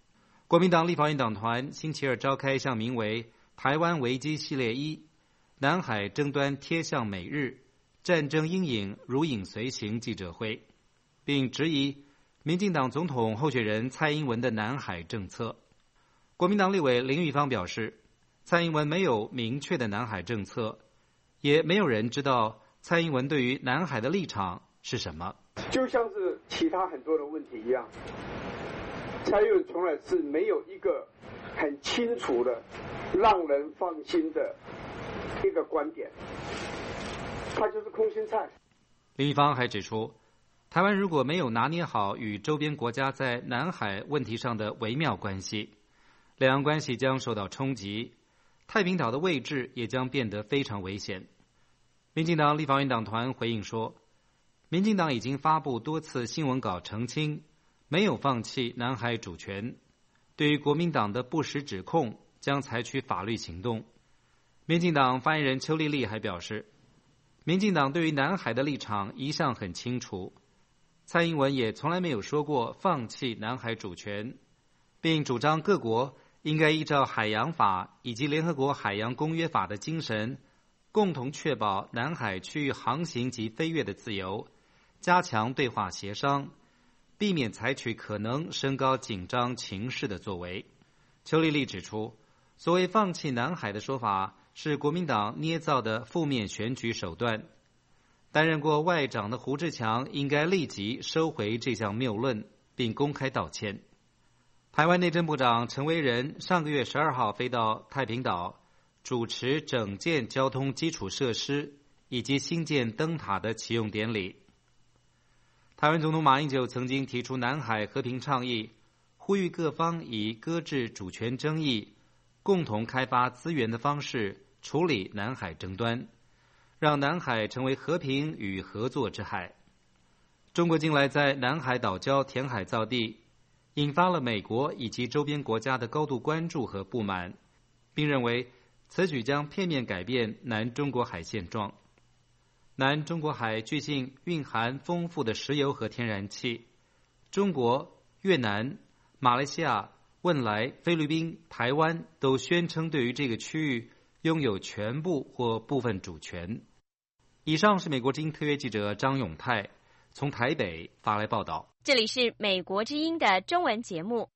国民党立法院党团星期二召开一项名为台湾危机系列1南海争端贴向美日战争阴影如影随形记者会，并质疑民进党总统候选人蔡英文的南海政策。国民党立委林玉芳表示，蔡英文没有明确的南海政策，也没有人知道蔡英文对于南海的立场是什么。 就像是其他很多的问题一样，蔡英文从来是没有一个很清楚的让人放心的一个观点，他就是空心菜。 林玉芳还指出，台湾如果没有拿捏好与周边国家在南海问题上的微妙关系，两岸关系将受到冲击，太平岛的位置也将变得非常危险。民进党立法院党团回应说，民进党已经发布多次新闻稿澄清，没有放弃南海主权，对于国民党的不实指控将采取法律行动。民进党发言人邱丽丽还表示，民进党对于南海的立场一向很清楚，蔡英文也从来没有说过放弃南海主权，并主张各国应该依照海洋法以及联合国海洋公约法的精神，共同确保南海区域航行及飞越的自由，加强对话协商，避免采取可能升高紧张情势的作为。邱丽丽指出，所谓放弃南海的说法是国民党捏造的负面选举手段，担任过外长的胡志强应该立即收回这项谬论，并公开道歉。台湾内政部长陈为仁上个月12号飞到太平岛，主持整建交通基础设施以及新建灯塔的启用典礼。台湾总统马英九曾经提出南海和平倡议，呼吁各方以搁置主权争议，共同开发资源的方式处理南海争端，让南海成为和平与合作之海。中国近来在南海岛礁填海造地，引发了美国以及周边国家的高度关注和不满，并认为此举将片面改变南中国海现状。南中国海据信蕴含丰富的石油和天然气，中国、越南、马来西亚、汶莱、菲律宾、台湾都宣称对于这个区域拥有全部或部分主权。以上是美国之音特约记者张永泰从台北发来报道。 这里是美国之音的中文节目。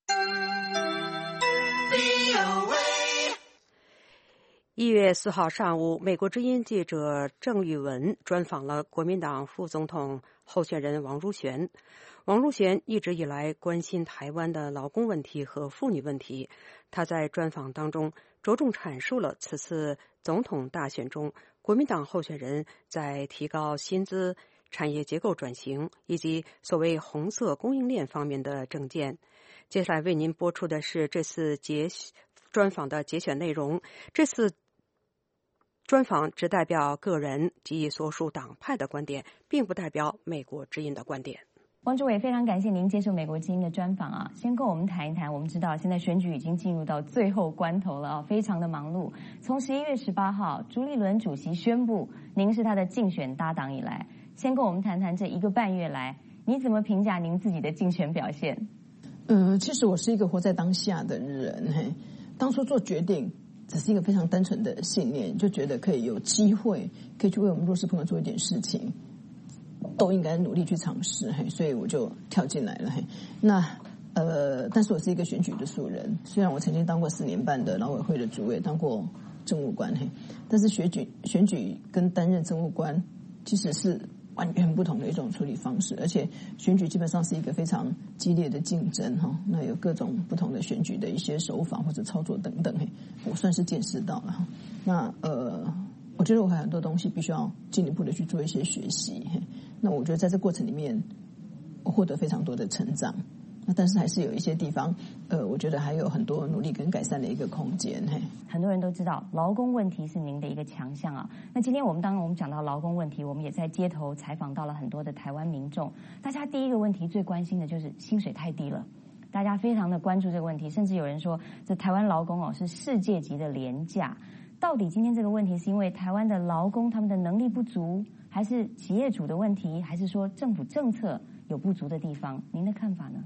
1月4号上午，美国之音记者郑玉文专访了国民党副总统候选人王如玄。王如玄一直以来关心台湾的劳工问题和妇女问题，他在专访当中着重阐述了此次总统大选中国民党候选人在提高薪资、产业结构转型以及所谓红色供应链方面的政见。接下来为您播出的是这次专访的节选内容。这次专访只代表个人及所属党派的观点，并不代表美国之音的观点。 王主委，非常感谢您接受美国之音的专访啊！先跟我们谈一谈，我们知道现在选举已经进入到最后关头了啊，非常的忙碌。从11月18号朱立伦主席宣布您是他的竞选搭档以来，先跟我们谈谈这1个半月来，你怎么评价您自己的竞选表现？ 其实我是一个活在当下的人，当初做决定只是一个非常单纯的信念，就觉得可以有机会可以去为我们弱势朋友做一点事情，都应该努力去尝试，所以我就跳进来了。那但是我是一个选举的素人，虽然我曾经当过4年半的劳委会的主委，当过政务官，但是选举跟担任政务官其实是完全不同的一种处理方式，而且选举基本上是一个非常激烈的竞争哈，那有各种不同的选举的一些手法或者操作等等，我算是见识到了。那我觉得我还有很多东西必须要进一步的去做一些学习。那我觉得在这过程里面，我获得非常多的成长。那但是还是有一些地方，我觉得还有很多努力跟改善的一个空间。 很多人都知道劳工问题是您的一个强项啊。那今天当我们讲到劳工问题，我们也在街头采访到了很多的台湾民众，大家第一个问题最关心的就是薪水太低了。大家非常的关注这个问题，甚至有人说这台湾劳工是世界级的廉价。到底今天这个问题是因为台湾的劳工他们的能力不足，还是企业主的问题，还是说政府政策有不足的地方？您的看法呢？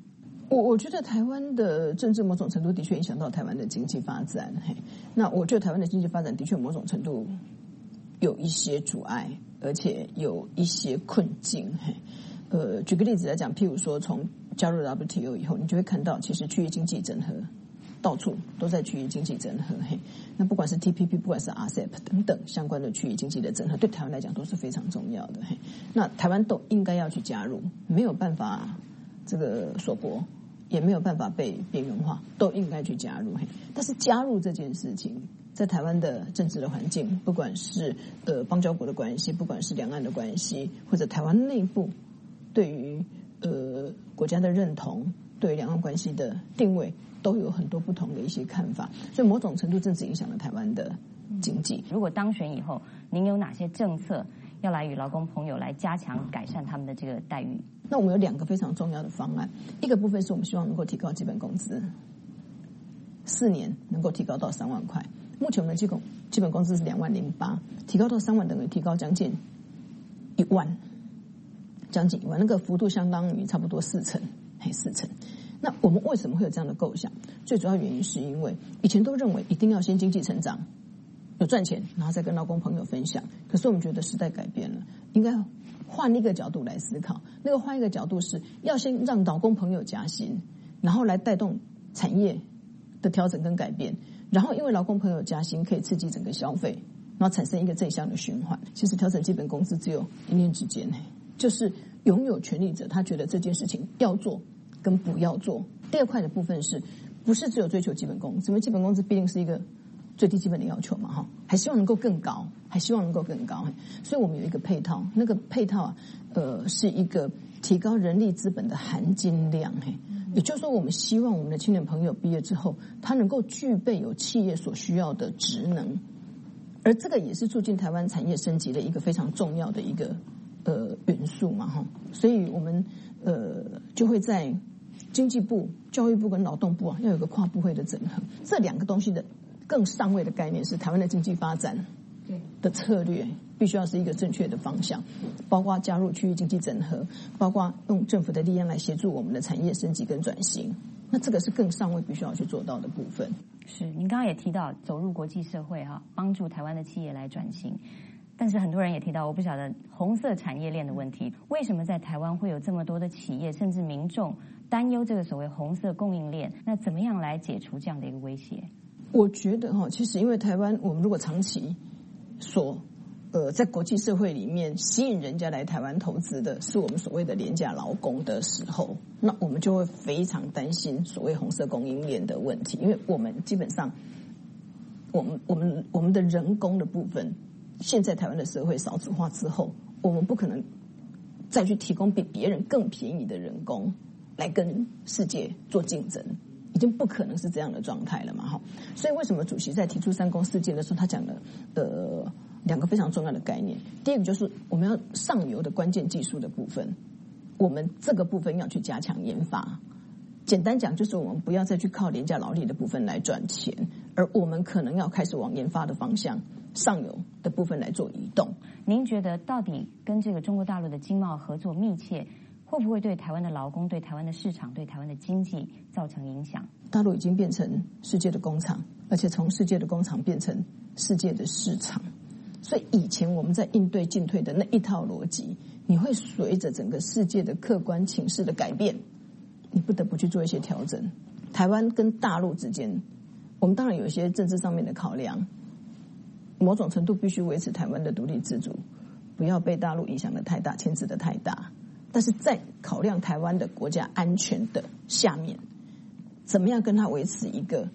我觉得台湾的政治某种程度的确影响到台湾的经济发展。那我觉得台湾的经济发展的确某种程度有一些阻碍，而且有一些困境。举个例子来讲，譬如说从加入 WTO 以后，你就会看到其实区域经济整合到处都在区域经济整合。那不管是 TPP， 不管是 RCEP 等等相关的区域经济的整合，对台湾来讲都是非常重要的。那台湾都应该要去加入，没有办法这个锁国，也没有办法被边缘化，都应该去加入。但是加入这件事情，在台湾的政治的环境，不管是邦交国的关系，不管是两岸的关系，或者台湾内部对于国家的认同，对于两岸关系的定位，都有很多不同的一些看法，所以某种程度正是影响了台湾的经济。 如果当选以后，您有哪些政策要来与劳工朋友来加强改善他们的这个待遇？ 那我们有2个非常重要的方案，一个部分是我们希望能够提高基本工资，4年能够提高到3万块。目前我们的基本工资是2.08万，提高到3万等于提高将近1万，将近1万，那个幅度相当于差不多4成。那我们为什么会有这样的构想？最主要原因是因为以前都认为一定要先经济成长，有赚钱，然后再跟劳工朋友分享。可是我们觉得时代改变了，应该换一个角度来思考。那个换一个角度是要先让劳工朋友加薪，然后来带动产业的调整跟改变。然后因为劳工朋友加薪可以刺激整个消费，然后产生一个正向的循环。其实调整基本工资只有一念之间，就是拥有权利者他觉得这件事情要做跟不要做。第二块的部分是不是只有追求基本工资？因为基本工资毕竟是一个最低基本的要求嘛，还希望能够更高，所以我们有一个配套，那个配套是一个提高人力资本的含金量。也就是说，我们希望我们的青年朋友毕业之后，他能够具备有企业所需要的职能，而这个也是促进台湾产业升级的一个非常重要的一个元素嘛，所以我们就会在经济部、教育部跟劳动部要有个跨部会的整合。这2个东西的更上位的概念是台湾的经济发展的策略必须要是一个正确的方向，包括加入区域经济整合，包括用政府的力量来协助我们的产业升级跟转型。那这个是更上位必须要去做到的部分。 是，您刚刚也提到走入国际社会帮助台湾的企业来转型。但是很多人也提到，我不晓得红色产业链的问题，为什么在台湾会有这么多的企业甚至民众担忧这个所谓红色供应链？那怎么样来解除这样的一个威胁？ 我觉得其实因为台湾我们如果长期在国际社会里面吸引人家来台湾投资的是我们所谓的廉价劳工的时候，那我们就会非常担心所谓红色供应链的问题。因为我们基本上我们的人工的部分，现在台湾的社会少子化之后，我们不可能再去提供比别人更便宜的人工来跟世界做竞争，已经不可能是这样的状态了嘛。所以为什么主席在提出3公4建的时候，他讲了2个非常重要的概念。第一个就是我们要上游的关键技术的部分，我们这个部分要去加强研发。简单讲就是我们不要再去靠廉价劳力的部分来赚钱，而我们可能要开始往研发的方向上游的部分来做移动。 您觉得到底跟这个中国大陆的经贸合作密切，会不会对台湾的劳工、对台湾的市场、对台湾的经济造成影响？ 大陆已经变成世界的工厂，而且从世界的工厂变成世界的市场。所以以前我们在应对进退的那一套逻辑，你会随着整个世界的客观情势的改变，你不得不去做一些调整。台湾跟大陆之间，我们当然有一些政治上面的考量，某种程度必须维持台湾的独立自主，不要被大陆影响的太大，牵制的太大。但是在考量台湾的国家安全的下面，怎么样跟他维持一个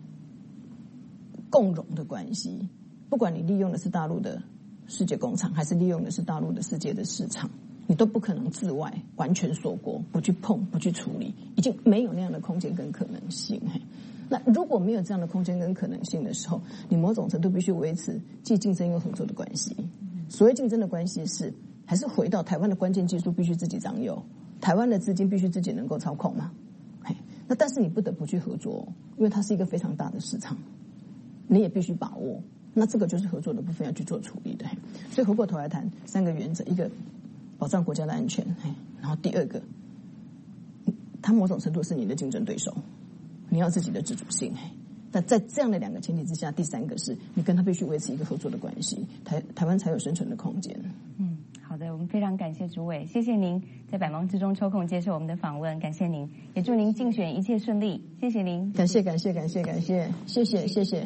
共荣的关系？不管你利用的是大陆的世界工厂，还是利用的是大陆的世界的市场，你都不可能自外完全锁国，不去碰，不去处理，已经没有那样的空间跟可能性。那如果没有这样的空间跟可能性的时候，你某种程度必须维持既竞争又合作的关系。所谓竞争的关系是，还是回到台湾的关键技术必须自己掌有，台湾的资金必须自己能够操控嘛。那但是你不得不去合作，因为它是一个非常大的市场，你也必须把握。那这个就是合作的部分要去做处理的。所以回过头来谈3个原则：一个保障国家的安全，然后第2个他某种程度是你的竞争对手，你要自己的自主性。但在这样的2个前提之下，第3个是你跟他必须维持一个合作的关系，台湾才有生存的空间。 好的，我们非常感谢主委，谢谢您在百忙之中抽空接受我们的访问，感谢您，也祝您竞选一切顺利，谢谢您， 感谢，谢谢。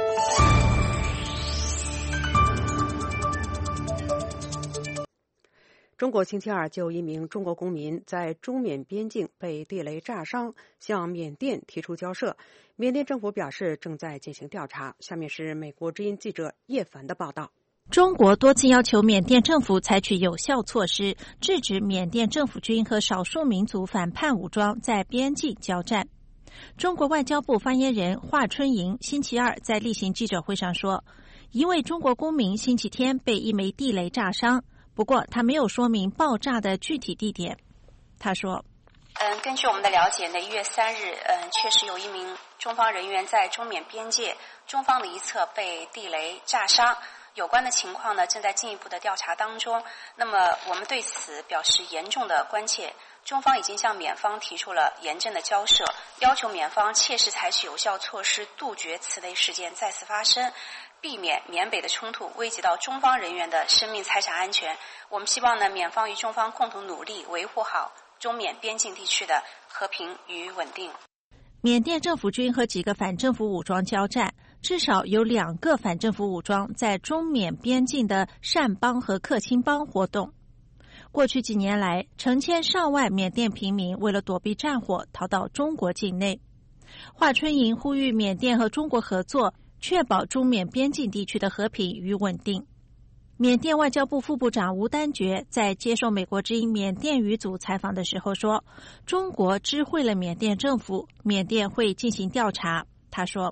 中国星期二就一名中国公民在中缅边境被地雷炸伤，向缅甸提出交涉。缅甸政府表示正在进行调查。下面是美国之音记者叶凡的报道。 中国多次要求缅甸政府采取有效措施，制止缅甸政府军和少数民族反叛武装在边境交战。中国外交部发言人华春莹星期二在例行记者会上说，一位中国公民星期天被一枚地雷炸伤，不过他没有说明爆炸的具体地点。他说， 根据我们的了解呢，1月3日，确实有一名中方人员在中缅边界中方的一侧被地雷炸伤。有关的情况呢，正在进一步的调查当中。那么，我们对此表示严重的关切。中方已经向缅方提出了严正的交涉，要求缅方切实采取有效措施，杜绝此类事件再次发生，避免缅北的冲突危及到中方人员的生命财产安全。我们希望呢，缅方与中方共同努力，维护好中缅边境地区的和平与稳定。 缅甸政府军和几个反政府武装交战，至少有2个反政府武装在中缅边境的善邦和克钦邦活动。过去几年来，成千上万缅甸平民为了躲避战火逃到中国境内。华春莹呼吁缅甸和中国合作，确保中缅边境地区的和平与稳定。缅甸外交部副部长吴丹觉在接受美国之音缅甸语组采访的时候说，中国知会了缅甸政府，缅甸会进行调查。他说，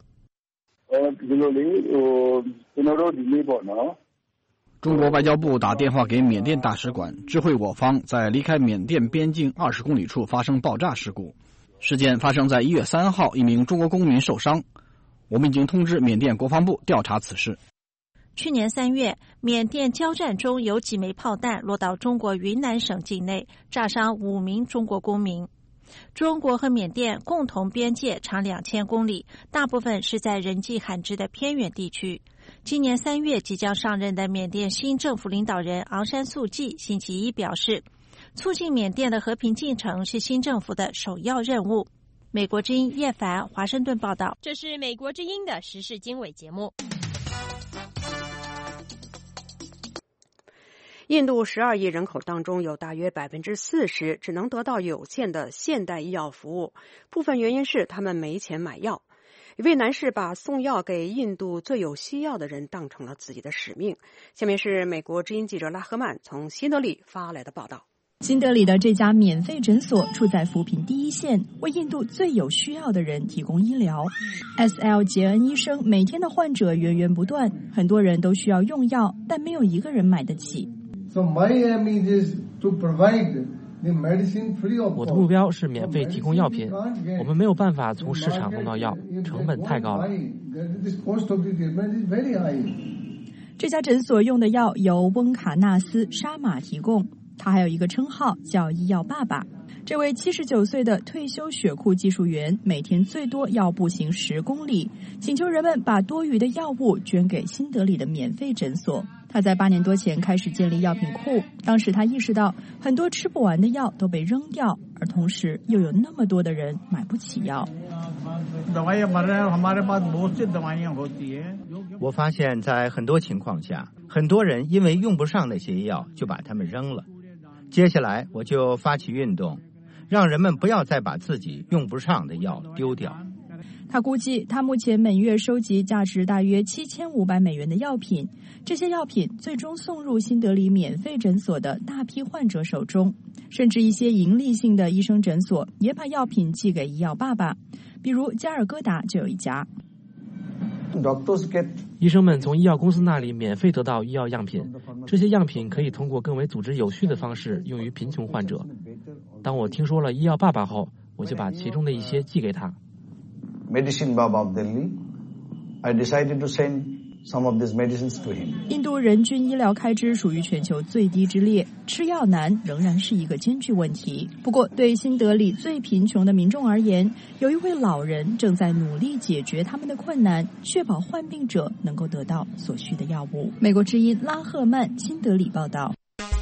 中国外交部打电话给缅甸大使馆，知会我方在离开缅甸边境20公里处发生爆炸事故。事件发生在1月3号，一名中国公民受伤。我们已经通知缅甸国防部调查此事。 去年3月，缅甸交战中有几枚炮弹落到中国云南省境内，炸伤5名中国公民。中国和缅甸共同边界长2000公里，大部分是在人迹罕至的偏远地区。今年3月即将上任的缅甸新政府领导人昂山素季星期一表示，促进缅甸的和平进程是新政府的首要任务。美国之音叶凡华盛顿报道。 这是美国之音的时事经纬节目。 印度12亿人口当中，有大约40%只能得到有限的现代医药服务，部分原因是他们没钱买药。一位男士把送药给印度最有需要的人当成了自己的使命。下面是美国之音记者拉赫曼从新德里发来的报道。 新德里的这家免费诊所处在扶贫第一线，为印度最有需要的人提供医疗。S.L. 杰恩医生每天的患者源源不断，很多人都需要用药，但没有一个人买得起。 So my aim is to provide the medicine free of cost. 我的目标是免费提供药品，我们没有办法从市场弄到药，成本太高了。 这家诊所用的药由温卡纳斯·沙马提供，他还有一个称号叫医药爸爸。这位79岁的退休血库技术员每天最多要步行10公里，请求人们把多余的药物捐给新德里的免费诊所。他在8年多前开始建立药品库，当时他意识到很多吃不完的药都被扔掉，而同时又有那么多的人买不起药。 我发现在很多情况下，很多人因为用不上那些药就把它们扔了。接下来我就发起运动，让人们不要再把自己用不上的药丢掉。 他估计他目前每月收集价值大约7500美元的药品，这些药品最终送入新德里免费诊所的大批患者手中，甚至一些盈利性的医生诊所也把药品寄给医药爸爸，比如加尔各答就有一家。 医生们从医药公司那里免费得到医药样品，这些样品可以通过更为组织有序的方式用于贫穷患者。当我听说了医药爸爸后，我就把其中的一些寄给他。 Medicine Baba of Delhi, I decided to send some of these medicines to him. 印度人均医疗开支属于全球最低之列，吃药难仍然是一个艰巨问题。不过，对新德里最贫穷的民众而言，有一位老人正在努力解决他们的困难，确保患病者能够得到所需的药物。美国之音拉赫曼新德里报道。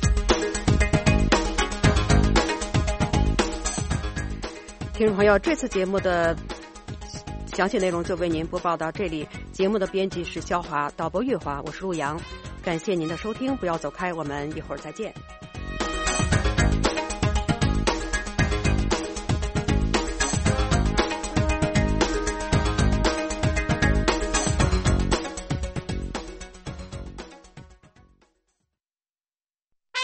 听众朋友，这次节目的详细内容就为您播报到这里。节目的编辑是肖华，导播月华，我是陆阳。感谢您的收听，不要走开，我们一会儿再见。